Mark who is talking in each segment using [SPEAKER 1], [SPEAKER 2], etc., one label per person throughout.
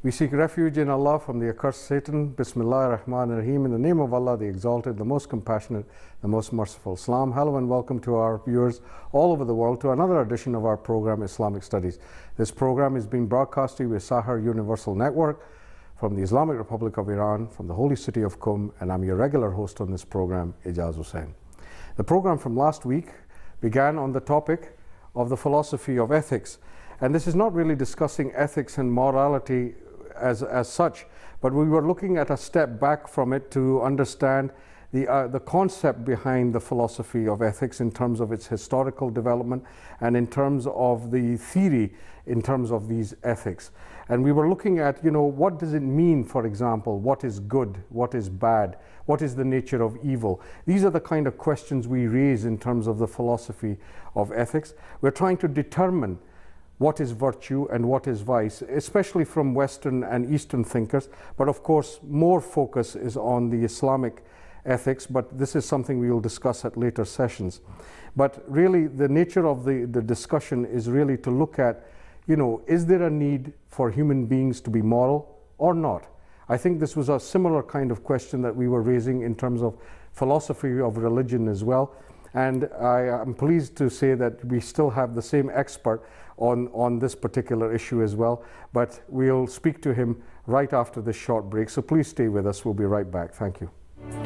[SPEAKER 1] We seek refuge in Allah from the accursed Satan. Bismillah ar-Rahman ar-Rahim. In the name of Allah, the Exalted, the Most Compassionate, the Most Merciful. Islam. Hello and welcome to our viewers all over the world to another edition of our program, Islamic Studies. This program is being broadcast to you with Sahar Universal Network from the Islamic Republic of Iran, from the holy city of Qum, and I'm your regular host on this program, Ijaz Hussain. The program from last week began on the topic of the philosophy of ethics. And this is not really discussing ethics and morality as such, but we were looking at a step back from it to understand the concept behind the philosophy of ethics in terms of its historical development and in terms of the theory in terms of these ethics. And we were looking at, what does it mean, for example, what is good, what is bad, what is the nature of evil? These are the kind of questions we raise in terms of the philosophy of ethics. We're trying to determine what is virtue and what is vice, especially from Western and Eastern thinkers. But of course, more focus is on the Islamic ethics, but this is something we will discuss at later sessions. But really, the nature of the discussion is really to look at, is there a need for human beings to be moral or not? I think this was a similar kind of question that we were raising in terms of philosophy of religion as well. And I am pleased to say that we still have the same expert on this particular issue as well, but we'll speak to him right after this short break. So please stay with us. We'll be right back. Thank you.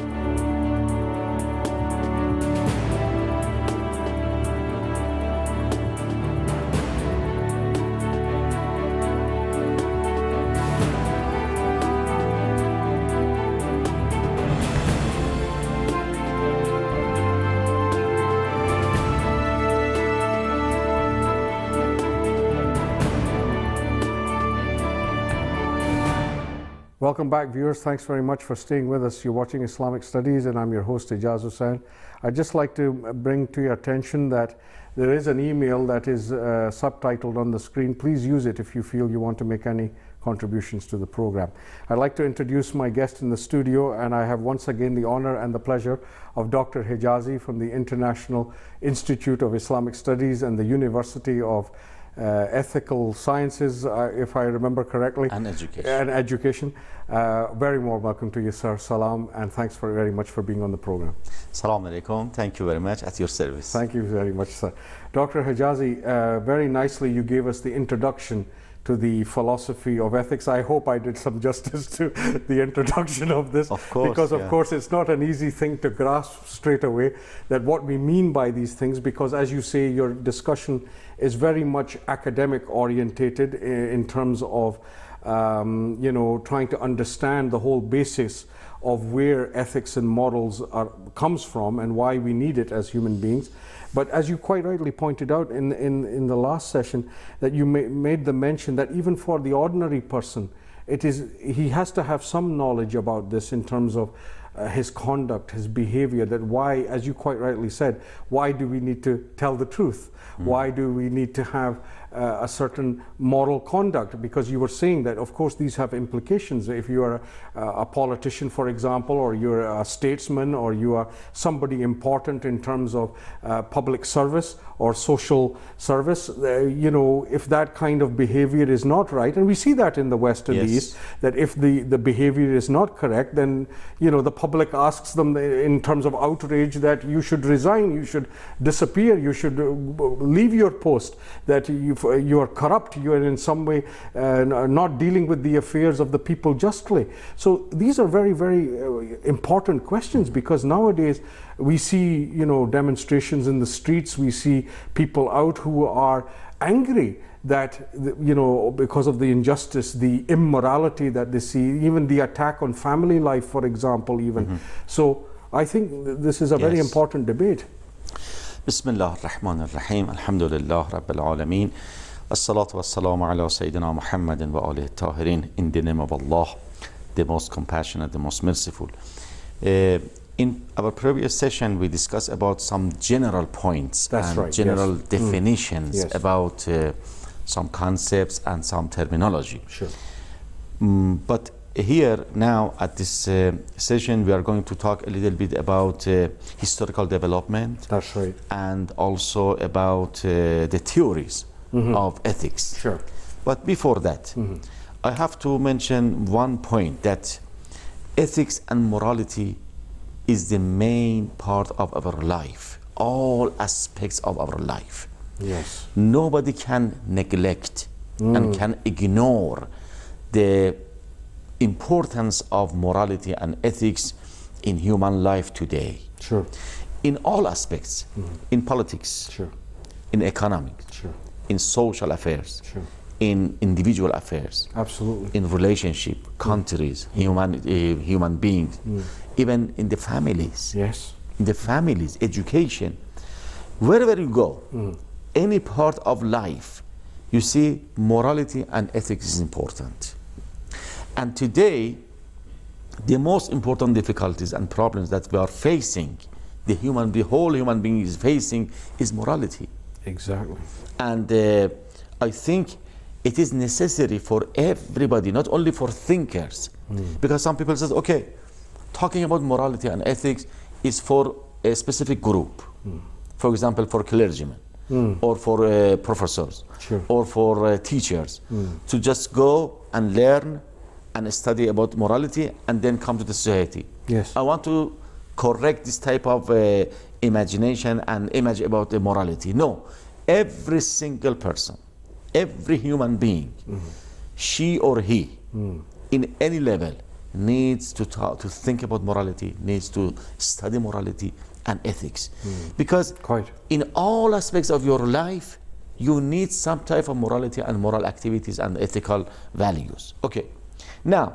[SPEAKER 1] Welcome back, viewers. Thanks very much for staying with us. You're watching Islamic Studies, and I'm your host, Ijaz Hussain. I'd just like to bring to your attention that there is an email that is subtitled on the screen. Please use it if you feel you want to make any contributions to the program. I'd like to introduce my guest in the studio, and I have once again the honor and the pleasure of Dr. Hijazi from the International Institute of Islamic Studies and the University of Ethical Sciences, if I remember correctly.
[SPEAKER 2] And education.
[SPEAKER 1] And education. Very warm welcome to you, sir. Salam, and thanks very much for being on the program.
[SPEAKER 2] Salam alaikum. Thank you very much. At your service.
[SPEAKER 1] Thank you very much, sir. Dr. Hijazi, very nicely you gave us the introduction to the philosophy of ethics. I hope I did some justice to the introduction of this.
[SPEAKER 2] Of course.
[SPEAKER 1] Because of course it's not an easy thing to grasp straight away that what we mean by these things, because as you say, your discussion is very much academic orientated in terms of trying to understand the whole basis of where ethics and morals comes from and why we need it as human beings. But as you quite rightly pointed out in the last session, that you made the mention that even for the ordinary person, he has to have some knowledge about this in terms of his conduct, his behavior, that why, as you quite rightly said, why do we need to tell the truth? Why do we need to have a certain moral conduct? Because you were saying that, of course, these have implications. If you are a politician, for example, or you're a statesman, or you are somebody important in terms of public service or social service, if that kind of behavior is not right, and we see that in the West and the East, that if the behavior is not correct, then the public asks them in terms of outrage that you should resign, you should disappear, you should leave your post, that you are corrupt, you are in some way not dealing with the affairs of the people justly. So these are very, very important questions, because nowadays we see demonstrations in the streets, we see people out who are angry that because of the injustice, the immorality that they see, even the attack on family life, for example, even. So I think this is a very important debate.
[SPEAKER 2] Bismillah ar-Rahman ar-Rahim. Alhamdulillah Rabbil Alameen. As-salatu was-salamu ala Sayyidina Muhammadin wa alihi tahirin. In the name of Allah, the most compassionate, the most merciful. In our previous session, we discussed about some general points general definitions about some concepts and some terminology.
[SPEAKER 1] Sure.
[SPEAKER 2] But here now at this session, we are going to talk a little bit about historical development.
[SPEAKER 1] That's right.
[SPEAKER 2] And also about the theories of ethics.
[SPEAKER 1] Sure.
[SPEAKER 2] But before that, I have to mention one point, that ethics and morality is the main part of our life, all aspects of our life.
[SPEAKER 1] Yes.
[SPEAKER 2] Nobody can neglect and can ignore the importance of morality and ethics in human life today.
[SPEAKER 1] Sure.
[SPEAKER 2] In all aspects, in politics,
[SPEAKER 1] Sure.
[SPEAKER 2] in economics,
[SPEAKER 1] Sure.
[SPEAKER 2] in social affairs,
[SPEAKER 1] Sure.
[SPEAKER 2] in individual affairs,
[SPEAKER 1] Absolutely.
[SPEAKER 2] in relationship, countries, human beings, even in the families,
[SPEAKER 1] Yes.
[SPEAKER 2] in the families, education, wherever you go, any part of life, you see morality and ethics is important. And today, the most important difficulties and problems that we are facing, the whole human being is facing, is morality.
[SPEAKER 1] Exactly.
[SPEAKER 2] And I think it is necessary for everybody, not only for thinkers, because some people say, okay, talking about morality and ethics is for a specific group. For example, for clergymen, or for professors,
[SPEAKER 1] Sure.
[SPEAKER 2] or for teachers, to just go and learn and study about morality and then come to the society.
[SPEAKER 1] Yes.
[SPEAKER 2] I want to correct this type of imagination and image about the morality. No, every single person, every human being, she or he, in any level, needs to think about morality, needs to study morality and ethics. Because
[SPEAKER 1] Quite.
[SPEAKER 2] in all aspects of your life, you need some type of morality and moral activities and ethical values. Okay. Now,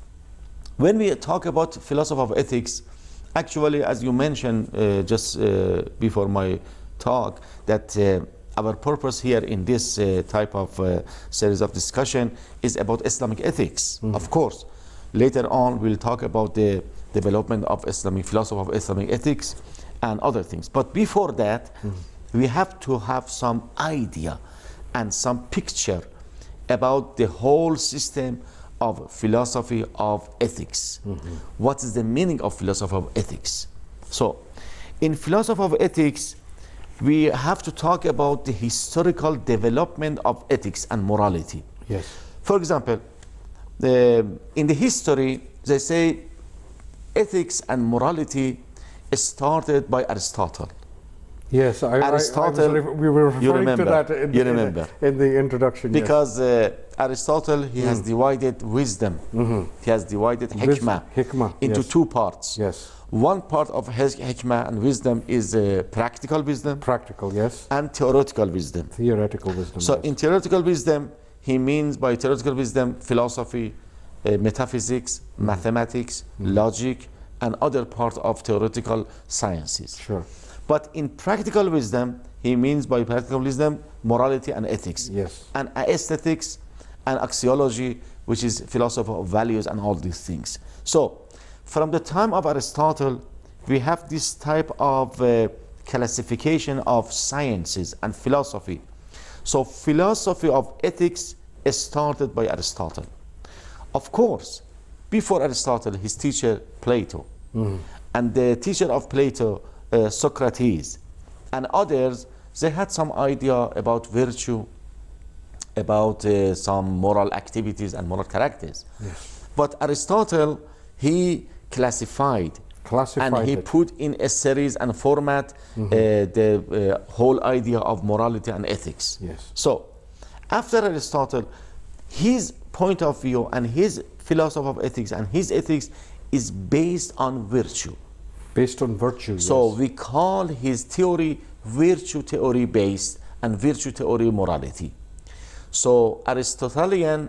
[SPEAKER 2] when we talk about philosophy of ethics, actually, as you mentioned just before my talk, that our purpose here in this type of series of discussion is about Islamic ethics. Of course, later on we'll talk about the development of Islamic philosophy of Islamic ethics and other things. But before that, we have to have some idea and some picture about the whole system of philosophy of ethics. What is the meaning of philosophy of ethics? So, in philosophy of ethics, we have to talk about the historical development of ethics and morality.
[SPEAKER 1] Yes.
[SPEAKER 2] For example, in the history, they say ethics and morality started by Aristotle.
[SPEAKER 1] Yes,
[SPEAKER 2] Aristotle,
[SPEAKER 1] we were
[SPEAKER 2] you
[SPEAKER 1] referring to
[SPEAKER 2] remember,
[SPEAKER 1] that
[SPEAKER 2] you remember.
[SPEAKER 1] in the introduction.
[SPEAKER 2] Because Aristotle, he has divided wisdom, he has divided hikmah into
[SPEAKER 1] yes.
[SPEAKER 2] two parts.
[SPEAKER 1] Yes.
[SPEAKER 2] One part of his hikmah and wisdom is practical wisdom
[SPEAKER 1] Practical, yes.
[SPEAKER 2] and theoretical wisdom.
[SPEAKER 1] Theoretical wisdom.
[SPEAKER 2] So
[SPEAKER 1] yes.
[SPEAKER 2] in theoretical wisdom, he means by theoretical wisdom philosophy, metaphysics, mathematics, logic, and other part of theoretical sciences.
[SPEAKER 1] Sure.
[SPEAKER 2] But in practical wisdom, he means by practical wisdom morality and ethics,
[SPEAKER 1] Yes.
[SPEAKER 2] and aesthetics and axiology, which is philosophy of values and all these things. So from the time of Aristotle, we have this type of classification of sciences and philosophy. So philosophy of ethics started by Aristotle. Of course, before Aristotle, his teacher Plato, and the teacher of Plato, Socrates, and others, they had some idea about virtue, about some moral activities and moral characters.
[SPEAKER 1] Yes.
[SPEAKER 2] But Aristotle, he classified and he
[SPEAKER 1] it.
[SPEAKER 2] put in a series and format the whole idea of morality and ethics.
[SPEAKER 1] Yes.
[SPEAKER 2] So, after Aristotle, his point of view and his philosophy of ethics and his ethics is based on virtue.
[SPEAKER 1] Based on virtue.
[SPEAKER 2] So
[SPEAKER 1] yes.
[SPEAKER 2] we call his theory virtue theory based and virtue theory morality. So Aristotelian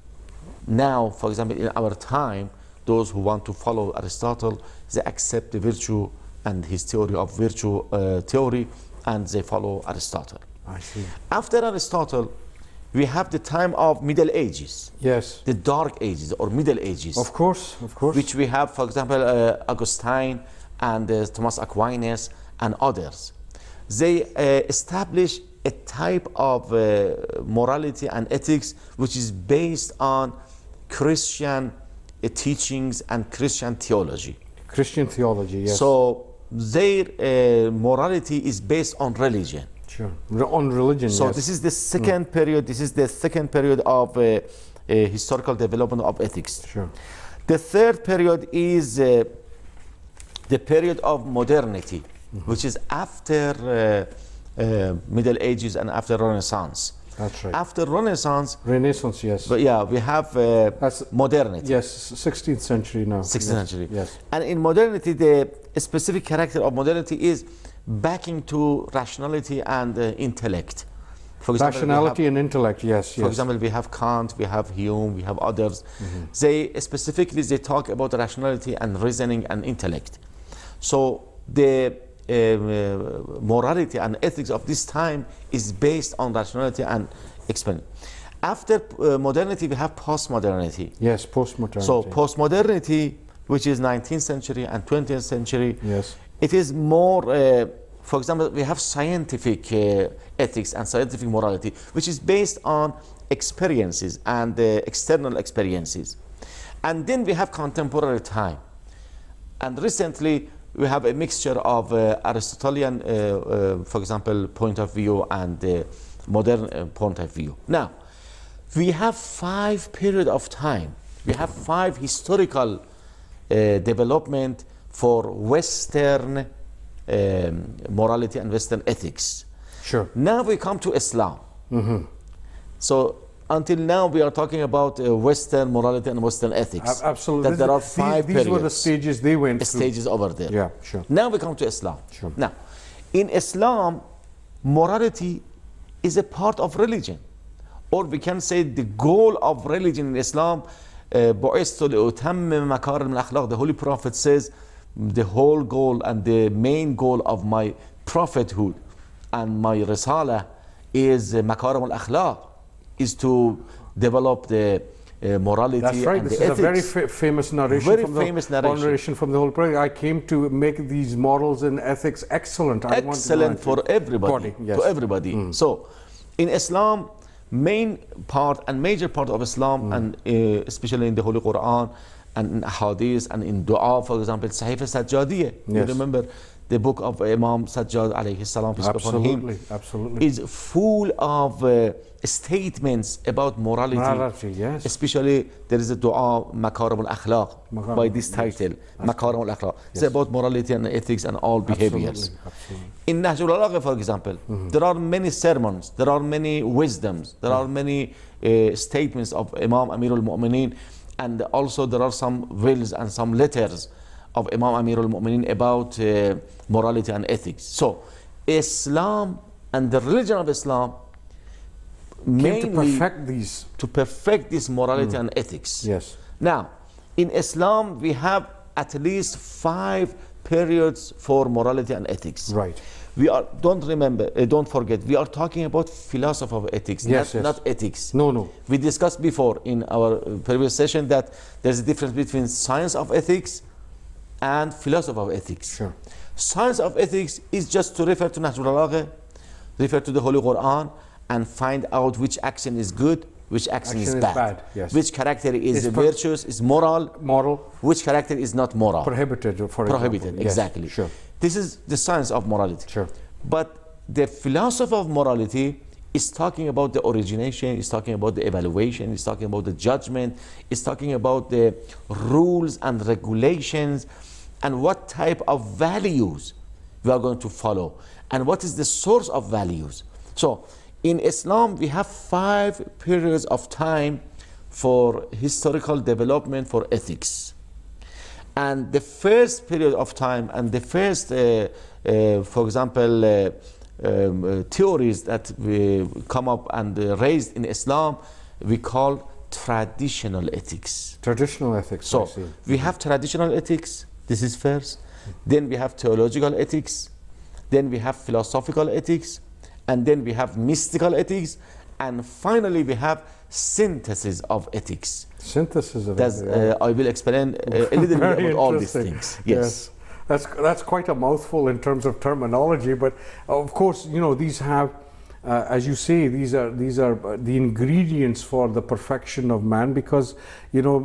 [SPEAKER 2] now, for example, in our time, those who want to follow Aristotle, they accept the virtue and his theory of virtue theory, and they follow Aristotle.
[SPEAKER 1] I see.
[SPEAKER 2] After Aristotle, we have the time of Middle Ages,
[SPEAKER 1] Yes.
[SPEAKER 2] the Dark Ages or Middle Ages,
[SPEAKER 1] Of course. Of course.
[SPEAKER 2] which we have, for example, Augustine and Thomas Aquinas and others. They establish a type of morality and ethics which is based on Christian teachings and Christian theology.
[SPEAKER 1] Christian theology. Yes.
[SPEAKER 2] So their morality is based on religion.
[SPEAKER 1] Sure. On religion.
[SPEAKER 2] So
[SPEAKER 1] yes.
[SPEAKER 2] this is the second period. This is the second period of historical development of ethics.
[SPEAKER 1] Sure.
[SPEAKER 2] The third period is the period of modernity, which is after Middle Ages and after Renaissance.
[SPEAKER 1] That's right.
[SPEAKER 2] After Renaissance,
[SPEAKER 1] Renaissance, yes.
[SPEAKER 2] but yeah, we have modernity.
[SPEAKER 1] Yes, 16th century now.
[SPEAKER 2] 16th century.
[SPEAKER 1] Yes.
[SPEAKER 2] And in modernity, the specific character of modernity is backing to rationality and intellect. For example,
[SPEAKER 1] Rationality and intellect, yes.
[SPEAKER 2] for example, we have Kant, we have Hume, we have others. They specifically talk about rationality and reasoning and intellect. So the morality and ethics of this time is based on rationality and experience. After modernity, we have postmodernity.
[SPEAKER 1] Yes, postmodernity.
[SPEAKER 2] So postmodernity, which is 19th century and 20th century,
[SPEAKER 1] yes,
[SPEAKER 2] it is more, for example, we have scientific ethics and scientific morality, which is based on experiences and external experiences. And then we have contemporary time. And recently, we have a mixture of Aristotelian, for example, point of view and modern point of view. Now, we have 5 periods of time. We have 5 historical development for Western morality and Western ethics.
[SPEAKER 1] sure.
[SPEAKER 2] Now we come to Islam. So until now we are talking about Western morality and Western ethics.
[SPEAKER 1] Absolutely.
[SPEAKER 2] That there are 5
[SPEAKER 1] these were the
[SPEAKER 2] periods,
[SPEAKER 1] stages they went through.
[SPEAKER 2] stages over there.
[SPEAKER 1] Yeah, sure.
[SPEAKER 2] Now we come to Islam.
[SPEAKER 1] Sure.
[SPEAKER 2] Now, in Islam, morality is a part of religion. Or we can say the goal of religion in Islam, بُعِثْتُ لِأُتَمِّمَ مَكَارِمَ الْأَخْلَاقِ. The Holy Prophet says, the whole goal and the main goal of my prophethood and my risala is makarim al-akhlaq, is to develop the morality.
[SPEAKER 1] That's right.
[SPEAKER 2] And
[SPEAKER 1] This
[SPEAKER 2] the
[SPEAKER 1] is
[SPEAKER 2] ethics.
[SPEAKER 1] a very famous narration.
[SPEAKER 2] Very
[SPEAKER 1] from
[SPEAKER 2] famous
[SPEAKER 1] the,
[SPEAKER 2] narration.
[SPEAKER 1] from the whole project. I came to make these models in ethics excellent.
[SPEAKER 2] Excellent for everybody.
[SPEAKER 1] Yes.
[SPEAKER 2] To everybody. So, in Islam, main part and major part of Islam, and especially in the Holy Quran and in Hadith and in Dua, for example, Sahif Sajjadiyya. You
[SPEAKER 1] Yes.
[SPEAKER 2] remember the book of Imam Sajjad alayhi salam, peace be upon him,
[SPEAKER 1] Absolutely.
[SPEAKER 2] is full of statements about morality.
[SPEAKER 1] Morality, yes.
[SPEAKER 2] Especially there is a dua, Makarim al-Akhlaq, by this title, Makarim al-Akhlaq. It's about morality and ethics and all behaviors.
[SPEAKER 1] Absolutely.
[SPEAKER 2] In Nahjul al-Balagha, for example, there are many sermons, there are many wisdoms, there are many statements of Imam Amir al-Mu'mineen, and also there are some wills and some letters of Imam Amir al-Mu'mineen about morality and ethics. So, Islam and the religion of Islam
[SPEAKER 1] Came to perfect
[SPEAKER 2] this morality and ethics.
[SPEAKER 1] Yes.
[SPEAKER 2] Now, in Islam, we have at least 5 periods for morality and ethics.
[SPEAKER 1] Right.
[SPEAKER 2] We are, don't forget, we are talking about philosophy of ethics,
[SPEAKER 1] Yes,
[SPEAKER 2] not ethics.
[SPEAKER 1] No.
[SPEAKER 2] We discussed before in our previous session that there's a difference between science of ethics and philosophy of ethics.
[SPEAKER 1] Sure.
[SPEAKER 2] Science of ethics is just to refer to Nahjul al-Balagha, refer to the Holy Quran, and find out which action is good, which action is bad.
[SPEAKER 1] Yes.
[SPEAKER 2] Which character is virtuous, is moral, which character is not moral.
[SPEAKER 1] Prohibited, for example.
[SPEAKER 2] Prohibited, exactly.
[SPEAKER 1] Yes, sure.
[SPEAKER 2] This is the science of morality.
[SPEAKER 1] Sure.
[SPEAKER 2] But the philosophy of morality is talking about the origination, is talking about the evaluation, is talking about the judgment, is talking about the rules and regulations, and what type of values we are going to follow, and what is the source of values. So, in Islam, we have 5 periods of time for historical development for ethics. And the first period of time and the first, for example, theories that we come up and raised in Islam, we call traditional ethics.
[SPEAKER 1] Traditional ethics.
[SPEAKER 2] So, we have traditional ethics, this is first. Then we have theological ethics. Then we have philosophical ethics. And then we have mystical ethics, and finally we have synthesis of ethics.
[SPEAKER 1] Synthesis of ethics.
[SPEAKER 2] I will explain a little bit about all these things. Yes.
[SPEAKER 1] That's quite a mouthful in terms of terminology, but of course, you know, these have, as you say, these are the ingredients for the perfection of man, because, you know,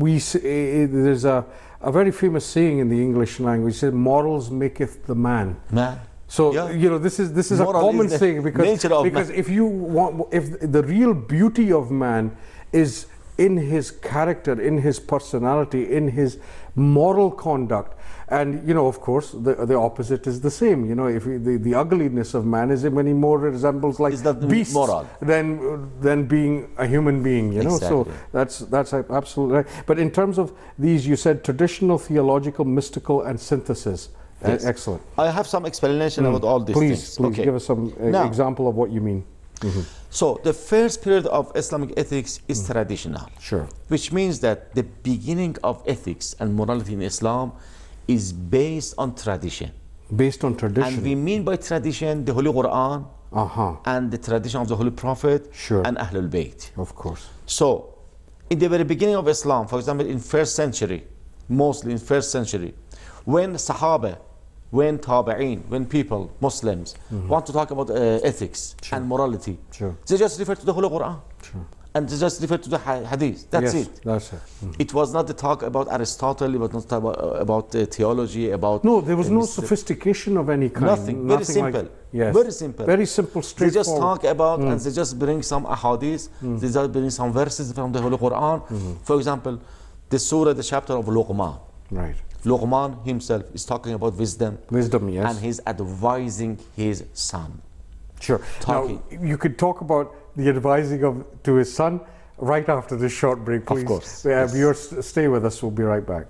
[SPEAKER 1] there's a very famous saying in the English language, it says, morals maketh the man. So you know, this is a common thing, because if you want, if the real beauty of man is in his character, in his personality, in his moral conduct. And of course, the opposite is the same. If the ugliness of man is when he more resembles like beasts
[SPEAKER 2] moral
[SPEAKER 1] than being a human being.
[SPEAKER 2] Exactly.
[SPEAKER 1] So that's absolutely right. But in terms of these, you said traditional, theological, mystical, and synthesis.
[SPEAKER 2] Yes.
[SPEAKER 1] Excellent.
[SPEAKER 2] I have some explanation about all these things.
[SPEAKER 1] Please give us some example of what you mean.
[SPEAKER 2] So the first period of Islamic ethics is traditional.
[SPEAKER 1] Sure.
[SPEAKER 2] Which means that the beginning of ethics and morality in Islam is based on tradition.
[SPEAKER 1] Based on tradition.
[SPEAKER 2] And we mean by tradition the Holy Quran and the tradition of the Holy Prophet and Ahlul Bayt.
[SPEAKER 1] Of course.
[SPEAKER 2] So in the very beginning of Islam, for example, in first century, mostly in first century, when Sahaba, when Tabi'een, when people, Muslims, want to talk about ethics and morality, they just refer to the Holy Quran. And they just refer to the Hadith. That's it.
[SPEAKER 1] That's it.
[SPEAKER 2] It was not the talk about Aristotle, it was not about theology, about...
[SPEAKER 1] No, there was no sophistication of any kind.
[SPEAKER 2] Nothing. Very simple. Very simple.
[SPEAKER 1] Very simple, straightforward.
[SPEAKER 2] They just talk about and they just bring some ahadith, they just bring some verses from the Holy Quran. For example, the surah, the chapter of Luqman.
[SPEAKER 1] Right.
[SPEAKER 2] Luqman himself is talking about wisdom.
[SPEAKER 1] Wisdom, yes.
[SPEAKER 2] And he's advising his son.
[SPEAKER 1] Sure. Now, you could talk about the advising to his son right after this short break, please.
[SPEAKER 2] Of course.
[SPEAKER 1] Viewers, stay with us. We'll be right back.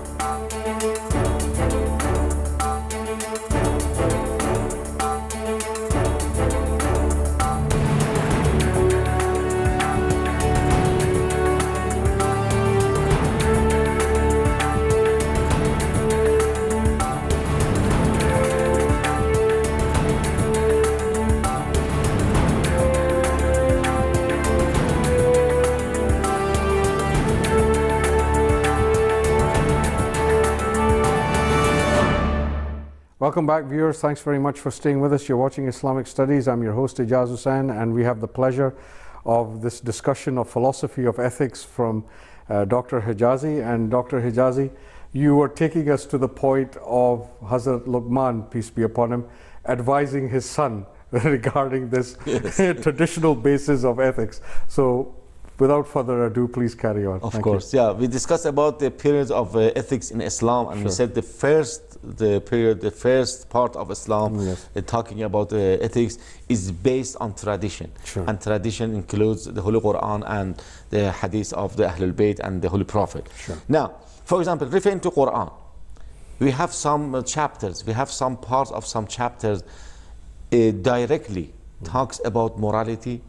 [SPEAKER 1] Welcome back, viewers. Thanks very much for staying with us. You're watching Islamic Studies. I'm your host, Ijaz Hussain, and we have the pleasure of this discussion of philosophy of ethics from Dr. Hijazi. And Dr. Hijazi, you were taking us to the point of Hazrat Luqman, peace be upon him, advising his son regarding this traditional basis of ethics. So, without further ado, please carry on.
[SPEAKER 2] Of course, yeah. We discussed about the periods of ethics in Islam, and we said the first part of Islam, talking about ethics, is based on tradition. And tradition includes the Holy Quran and the Hadith of the Ahlul Bayt and the Holy Prophet. Now, for example, referring to Quran, we have some chapters, we have some parts of some chapters directly talks about morality,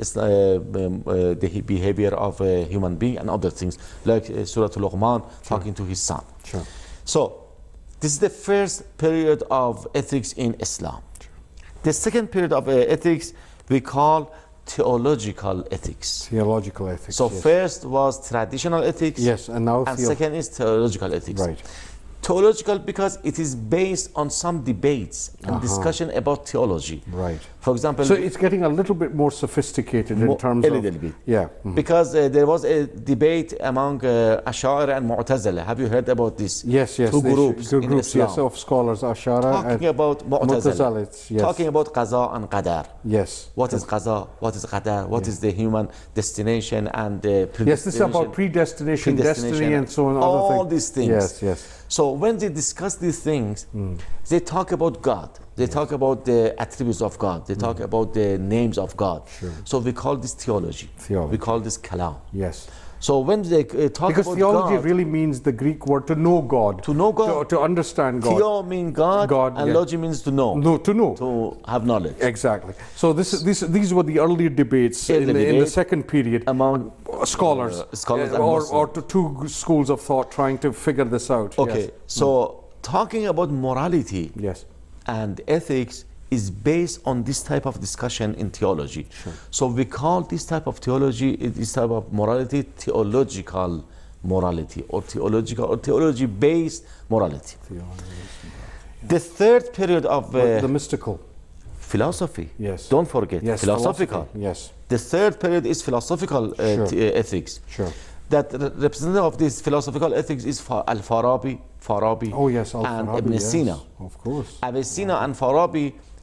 [SPEAKER 2] the behavior of a human being and other things, like Surah Al-Luqman talking to his son. So this is the first period of ethics in Islam. The second period of ethics we call theological ethics.
[SPEAKER 1] Theological ethics.
[SPEAKER 2] So first was traditional ethics.
[SPEAKER 1] Yes, and now
[SPEAKER 2] second is theological ethics.
[SPEAKER 1] Right.
[SPEAKER 2] Theological because it is based on some debates and discussion about theology.
[SPEAKER 1] Right.
[SPEAKER 2] For example,
[SPEAKER 1] so it's getting a little bit more sophisticated in terms of...
[SPEAKER 2] A little bit.
[SPEAKER 1] Yeah.
[SPEAKER 2] Because there was a debate among Ash'ari and Mu'tazila. Have you heard about this?
[SPEAKER 1] Yes.
[SPEAKER 2] Two groups in Islam.
[SPEAKER 1] Yes, of scholars, Ash'ari
[SPEAKER 2] talking about Mu'tazila.
[SPEAKER 1] Yes.
[SPEAKER 2] Talking about Qaza and Qadar.
[SPEAKER 1] Yes.
[SPEAKER 2] What is Qaza? What is Qadar? What is the human destination and predestination?
[SPEAKER 1] Yes, this is about predestination, destiny, and so on.
[SPEAKER 2] All these things.
[SPEAKER 1] Yes.
[SPEAKER 2] So when they discuss these things, they talk about God. They talk about the attributes of God. They talk about the names of God. So we call this theology. We call this kalam.
[SPEAKER 1] Yes.
[SPEAKER 2] So when they talk
[SPEAKER 1] because
[SPEAKER 2] about
[SPEAKER 1] theology
[SPEAKER 2] God,
[SPEAKER 1] really means the Greek word to know God.
[SPEAKER 2] To know God.
[SPEAKER 1] To understand God.
[SPEAKER 2] Theo means God, and logy means to know.
[SPEAKER 1] To know.
[SPEAKER 2] To have knowledge.
[SPEAKER 1] Exactly. So these were the earlier debates in the second period
[SPEAKER 2] among
[SPEAKER 1] scholars or to two schools of thought trying to figure this out.
[SPEAKER 2] Okay. So talking about morality and ethics is based on this type of discussion in theology. So we call this type of theology, this type of morality, theological morality or theology-based morality. The third period of
[SPEAKER 1] the mystical
[SPEAKER 2] philosophy.
[SPEAKER 1] Yes.
[SPEAKER 2] Don't forget.
[SPEAKER 1] Yes.
[SPEAKER 2] Philosophical.
[SPEAKER 1] Yes.
[SPEAKER 2] The third period is philosophical ethics. That representative of this philosophical ethics is Al-Farabi.
[SPEAKER 1] Oh yes,
[SPEAKER 2] and Ibn Sina.
[SPEAKER 1] Of course.
[SPEAKER 2] Ibn Sina and Farabi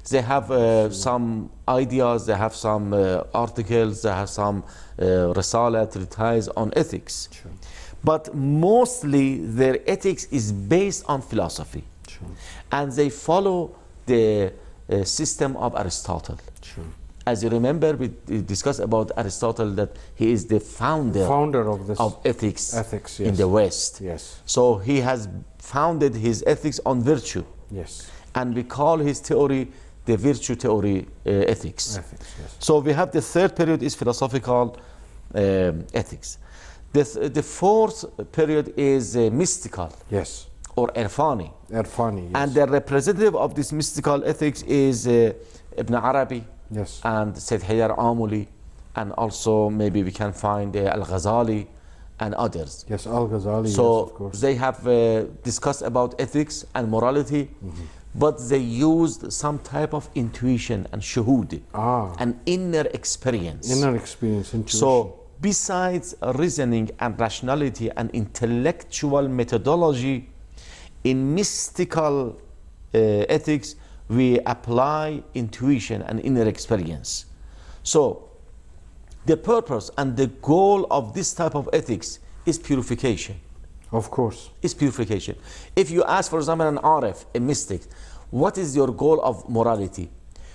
[SPEAKER 2] They have some ideas, they have some articles, they have some risala, treatise on ethics.
[SPEAKER 1] Sure.
[SPEAKER 2] But mostly their ethics is based on philosophy.
[SPEAKER 1] Sure.
[SPEAKER 2] And they follow the system of Aristotle.
[SPEAKER 1] Sure.
[SPEAKER 2] As you remember, we discussed about Aristotle, that he is the founder
[SPEAKER 1] of this
[SPEAKER 2] ethics,
[SPEAKER 1] yes.
[SPEAKER 2] in the West.
[SPEAKER 1] Yes.
[SPEAKER 2] So he has founded his ethics on virtue.
[SPEAKER 1] Yes.
[SPEAKER 2] And we call his theory the virtue theory ethics.
[SPEAKER 1] Ethics, yes.
[SPEAKER 2] So we have the third period is philosophical ethics. The fourth period is mystical.
[SPEAKER 1] Yes.
[SPEAKER 2] Or Irfani.
[SPEAKER 1] Irfani, yes.
[SPEAKER 2] And the representative of this mystical ethics is Ibn Arabi.
[SPEAKER 1] Yes.
[SPEAKER 2] And Sayyid Haydar Amuli, and also maybe we can find Al-Ghazali and others.
[SPEAKER 1] Yes, Al-Ghazali,
[SPEAKER 2] so
[SPEAKER 1] yes, of course.
[SPEAKER 2] They have discussed about ethics and morality, but they used some type of intuition and shuhud, an inner experience.
[SPEAKER 1] Inner experience, intuition.
[SPEAKER 2] So besides reasoning and rationality and intellectual methodology, in mystical ethics, we apply intuition and inner experience. So the purpose and the goal of this type of ethics is purification.
[SPEAKER 1] Of course.
[SPEAKER 2] Is purification. If you ask, for example, an Arif, a mystic, what is your goal of morality?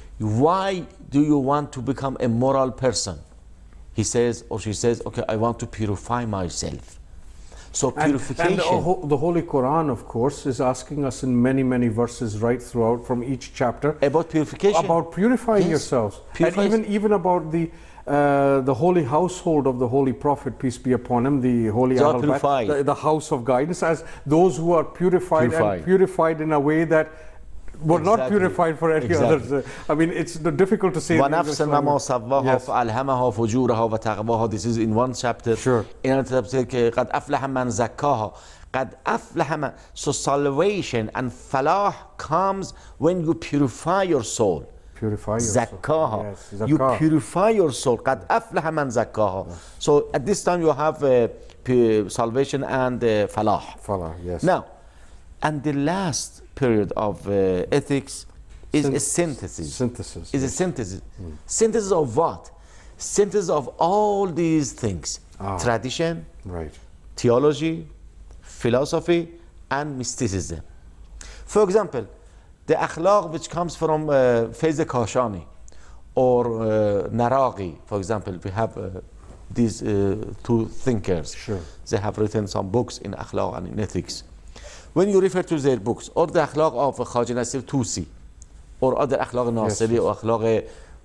[SPEAKER 2] Why do you want to become a moral person? He says or she says, okay, I want to purify myself. So purification.
[SPEAKER 1] And the Holy Quran, of course, is asking us in many, many verses right throughout from each chapter.
[SPEAKER 2] About purification.
[SPEAKER 1] About purifying yourselves. And even about the holy household of the Holy Prophet, peace be upon him, the Holy Ahl Bayt, the house of guidance, as those who are purified and purified in a way that were not purified for any others. I mean, it's difficult to say.
[SPEAKER 2] وَنَفْسًا وَمَا صَوَّاهَا فَأَلْهَمَهَا فُجُورَهَا وَتَقْوَاهَا. This is in one chapter.
[SPEAKER 1] Sure.
[SPEAKER 2] In another chapter, قَدْ أَفْلَحَ مَنْ زَكَّاهَا. قَدْ أَفْلَحَ مَنْ. So salvation and falah comes when you purify your soul.
[SPEAKER 1] Purify your soul.
[SPEAKER 2] Zakkaha.
[SPEAKER 1] Yes,
[SPEAKER 2] you purify your soul. قَدْ أَفْلَحَ مَنْ زَكَّاهَا. So at this time you have salvation and falah.
[SPEAKER 1] Falah, yes.
[SPEAKER 2] Now, and the last period of ethics is a synthesis.
[SPEAKER 1] Synthesis.
[SPEAKER 2] Is a synthesis. Synthesis of what? Synthesis of all these things. Tradition,
[SPEAKER 1] right,
[SPEAKER 2] theology, philosophy, and mysticism. For example, the akhlaq which comes from Faiz Kashani or Naraghi, for example, we have these two thinkers.
[SPEAKER 1] Sure.
[SPEAKER 2] They have written some books in akhlaq and in ethics. When you refer to their books, or the akhlaq of Khaja Nasir Tusi, or other akhlaq Nasiri, or akhlaq,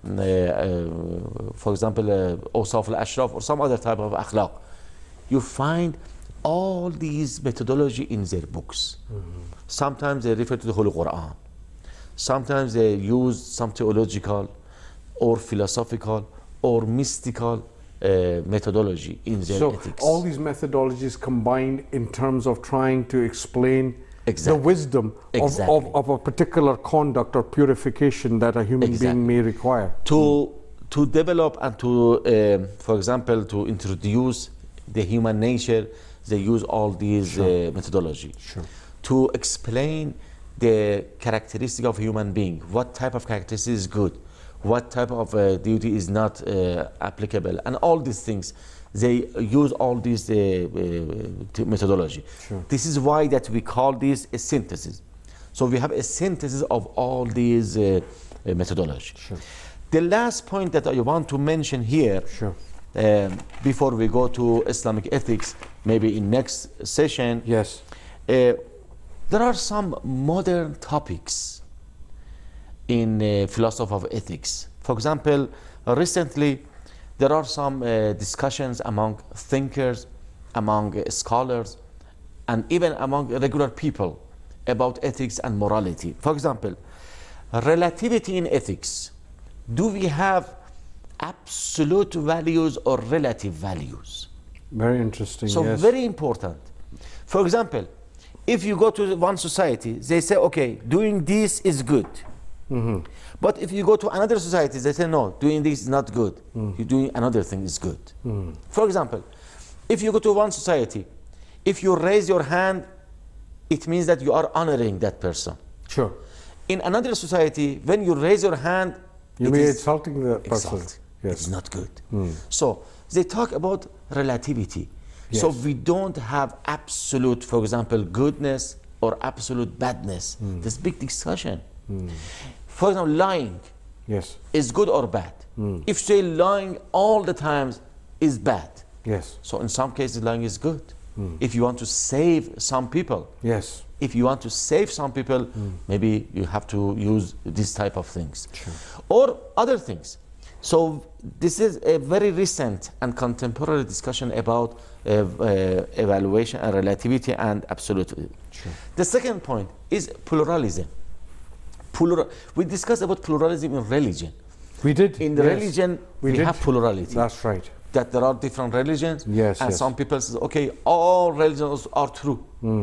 [SPEAKER 2] for example, Awsaf al-Ashraf, or some other type of akhlaq, you find all these methodology in their books. Sometimes they refer to the Holy Quran. Sometimes they use some theological, or philosophical, or mystical methodology in their ethics.
[SPEAKER 1] So all these methodologies combined in terms of trying to explain the wisdom of a particular conduct or purification that a human being may require.
[SPEAKER 2] To develop and to, for example, to introduce the human nature, they use all these methodology.
[SPEAKER 1] Sure.
[SPEAKER 2] To explain the characteristic of human being, what type of characteristic is good, what type of duty is not applicable, and all these things. They use all these methodology.
[SPEAKER 1] Sure.
[SPEAKER 2] This is why that we call this a synthesis. So we have a synthesis of all these methodology.
[SPEAKER 1] Sure.
[SPEAKER 2] The last point that I want to mention here,
[SPEAKER 1] sure,
[SPEAKER 2] before we go to Islamic ethics, maybe in next session,
[SPEAKER 1] yes,
[SPEAKER 2] there are some modern topics in philosophy of ethics. For example, recently there are some discussions among thinkers, among scholars, and even among regular people about ethics and morality. For example, relativity in ethics. Do we have absolute values or relative values?
[SPEAKER 1] Very interesting.
[SPEAKER 2] So
[SPEAKER 1] yes.
[SPEAKER 2] Very important. For example, if you go to one society, they say, okay, doing this is good. But if you go to another society, they say, no, doing this is not good. You're doing another thing is good. For example, if you go to one society, if you raise your hand, it means that you are honoring that person.
[SPEAKER 1] Sure.
[SPEAKER 2] In another society, when you raise your hand,
[SPEAKER 1] You
[SPEAKER 2] it
[SPEAKER 1] may be
[SPEAKER 2] is
[SPEAKER 1] insulting the person.
[SPEAKER 2] exalt.
[SPEAKER 1] Yes.
[SPEAKER 2] It's not good. So they talk about relativity. So
[SPEAKER 1] Yes.
[SPEAKER 2] we don't have absolute, for example, goodness or absolute badness. There's big discussion. For example, lying
[SPEAKER 1] Yes.
[SPEAKER 2] is good or bad. If say lying all the times is bad,
[SPEAKER 1] Yes.
[SPEAKER 2] so in some cases lying is good. If you want to save some people,
[SPEAKER 1] Yes.
[SPEAKER 2] if you want to save some people, maybe you have to use this type of things. Or other things. So this is a very recent and contemporary discussion about evaluation and relativity and absolute. The second point is pluralism. We discussed about pluralism in religion.
[SPEAKER 1] We did.
[SPEAKER 2] In the
[SPEAKER 1] yes.
[SPEAKER 2] religion, we
[SPEAKER 1] did.
[SPEAKER 2] have plurality.
[SPEAKER 1] That's right.
[SPEAKER 2] That there are different religions.
[SPEAKER 1] Yes,
[SPEAKER 2] and
[SPEAKER 1] yes.
[SPEAKER 2] some people say, okay, all religions are true.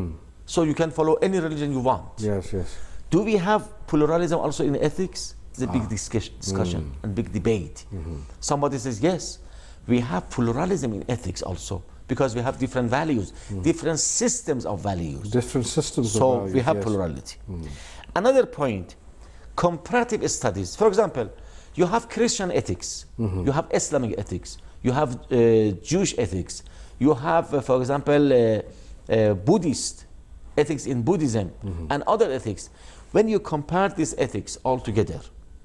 [SPEAKER 2] So you can follow any religion you want.
[SPEAKER 1] Yes, yes.
[SPEAKER 2] Do we have pluralism also in ethics? It's a big discussion and big debate. Somebody says, yes, we have pluralism in ethics also, because we have different values, different systems of values.
[SPEAKER 1] Different systems
[SPEAKER 2] So
[SPEAKER 1] of values.
[SPEAKER 2] we have
[SPEAKER 1] yes.
[SPEAKER 2] plurality. Another point, comparative studies. For example, you have Christian ethics, you have Islamic ethics, you have Jewish ethics, you have, for example, Buddhist ethics in Buddhism and other ethics. When you compare these ethics all together,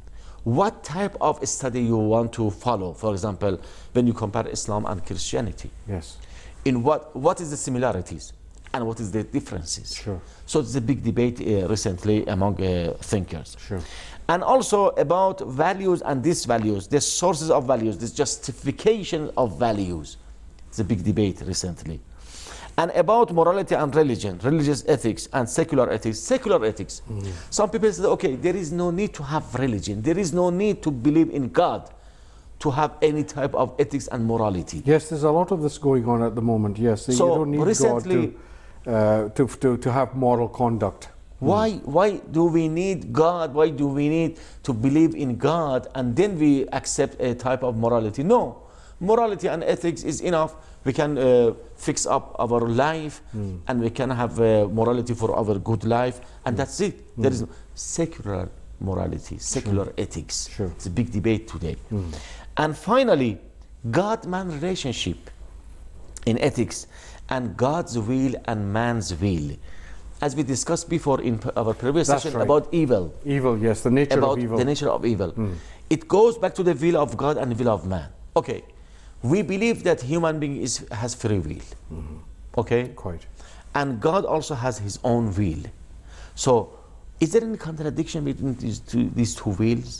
[SPEAKER 2] what type of study you want to follow? For example, when you compare Islam and Christianity,
[SPEAKER 1] Yes.
[SPEAKER 2] in what is the similarities and what is the differences?
[SPEAKER 1] Sure.
[SPEAKER 2] So it's a big debate recently among thinkers.
[SPEAKER 1] Sure.
[SPEAKER 2] And also about values and disvalues, the sources of values, the justification of values. It's a big debate recently. And about morality and religion, religious ethics and secular ethics. Secular ethics. Some people say, okay, there is no need to have religion. There is no need to believe in God to have any type of ethics and morality.
[SPEAKER 1] Yes, there's a lot of this going on at the moment. Yes,
[SPEAKER 2] So
[SPEAKER 1] you don't need
[SPEAKER 2] recently,
[SPEAKER 1] God to have moral conduct.
[SPEAKER 2] Why do we need God? Why do we need to believe in God and then we accept a type of morality? No. Morality and ethics is enough. We can fix up our life and we can have morality for our good life, and that's it. There is secular morality, secular ethics.
[SPEAKER 1] Sure.
[SPEAKER 2] It's a big debate today. And finally, God-man relationship in ethics and God's will and man's will. As we discussed before in our previous
[SPEAKER 1] That's
[SPEAKER 2] session
[SPEAKER 1] right.
[SPEAKER 2] about evil.
[SPEAKER 1] Evil, yes, the nature
[SPEAKER 2] About
[SPEAKER 1] of evil.
[SPEAKER 2] the nature of evil. It goes back to the will of God and the will of man. Okay, we believe that human being has free will. Okay?
[SPEAKER 1] Quite.
[SPEAKER 2] And God also has his own will. So, is there any contradiction between these two wills?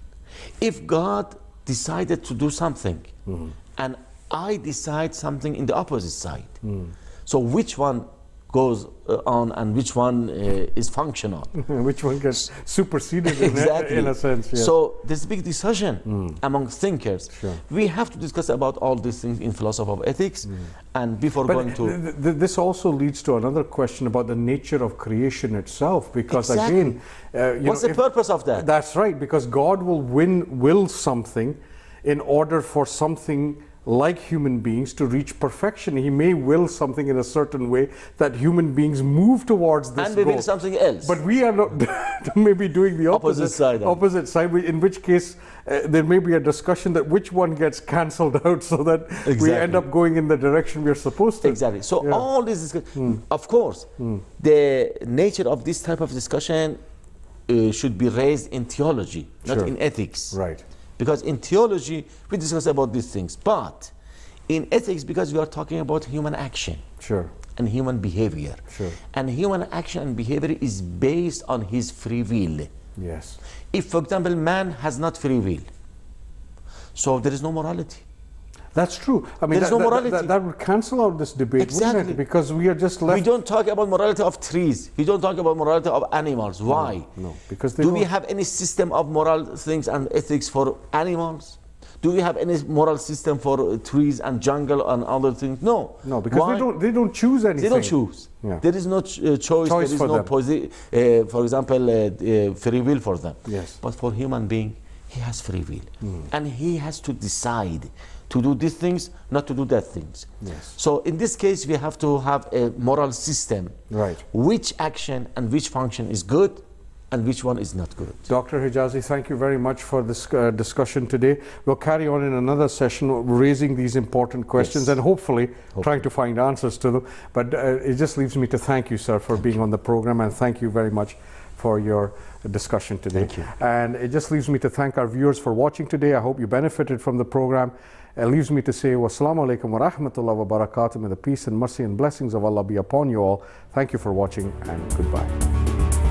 [SPEAKER 2] If God decided to do something and I decide something in the opposite side, so which one goes on and which one is functional?
[SPEAKER 1] Which one gets superseded
[SPEAKER 2] Exactly.
[SPEAKER 1] in a sense, yes.
[SPEAKER 2] So there's a big discussion among thinkers.
[SPEAKER 1] Sure.
[SPEAKER 2] We have to discuss about all these things in philosophy of ethics. And before
[SPEAKER 1] But
[SPEAKER 2] going to...
[SPEAKER 1] this also leads to another question about the nature of creation itself, because
[SPEAKER 2] Exactly.
[SPEAKER 1] again,
[SPEAKER 2] What's the purpose of that?
[SPEAKER 1] That's right, because God will will something in order for something like human beings to reach perfection. He may will something in a certain way that human beings move towards this
[SPEAKER 2] And we
[SPEAKER 1] goal.
[SPEAKER 2] will something else.
[SPEAKER 1] But we are not maybe doing the
[SPEAKER 2] Opposite side.
[SPEAKER 1] Opposite side, in which case there may be a discussion that which one gets cancelled out so that we
[SPEAKER 2] Exactly.
[SPEAKER 1] end up going in the direction we're supposed to.
[SPEAKER 2] Exactly. So
[SPEAKER 1] Yeah.
[SPEAKER 2] all this discussion, of course, the nature of this type of discussion should be raised in theology, not
[SPEAKER 1] Sure.
[SPEAKER 2] in ethics.
[SPEAKER 1] Right.
[SPEAKER 2] Because in theology, we discuss about these things. But in ethics, because we are talking about human action
[SPEAKER 1] Sure.
[SPEAKER 2] and human behavior.
[SPEAKER 1] Sure.
[SPEAKER 2] And human action and behavior is based on his free will.
[SPEAKER 1] Yes.
[SPEAKER 2] If, for example, man has not free will, so there is no morality.
[SPEAKER 1] That's true. I mean,
[SPEAKER 2] There is no morality.
[SPEAKER 1] that would cancel out this debate, wouldn't
[SPEAKER 2] Exactly.
[SPEAKER 1] it? Because we are just left.
[SPEAKER 2] We don't talk about morality of trees. We don't talk about morality of animals. Why?
[SPEAKER 1] No, because they
[SPEAKER 2] Do we
[SPEAKER 1] don't-
[SPEAKER 2] have any system of moral things and ethics for animals? Do we have any moral system for trees and jungle and other things? No.
[SPEAKER 1] No, because
[SPEAKER 2] Why?
[SPEAKER 1] they don't choose anything.
[SPEAKER 2] They don't choose.
[SPEAKER 1] Yeah.
[SPEAKER 2] There is no choice.
[SPEAKER 1] Choice
[SPEAKER 2] There is
[SPEAKER 1] for
[SPEAKER 2] no,
[SPEAKER 1] them.
[SPEAKER 2] for example, free will for them.
[SPEAKER 1] Yes.
[SPEAKER 2] But for human being, he has free will, and he has to decide to do these things, not to do that things.
[SPEAKER 1] Yes.
[SPEAKER 2] So in this case, we have to have a moral system.
[SPEAKER 1] Right.
[SPEAKER 2] Which action and which function is good,
[SPEAKER 3] and which one is not good.
[SPEAKER 1] Dr. Hijazi, thank you very much for this discussion today. We'll carry on in another session raising these important questions,
[SPEAKER 3] Yes.
[SPEAKER 1] and hopefully trying to find answers to them. But it just leaves me to thank you, sir, for being on the program, and thank you very much for your discussion today.
[SPEAKER 3] Thank you.
[SPEAKER 1] And it just leaves me to thank our viewers for watching today. I hope you benefited from the program. It leaves me to say, wassalamu alaikum wa rahmatullahi wa barakatuh. May the peace and mercy and blessings of Allah be upon you all. Thank you for watching, and goodbye.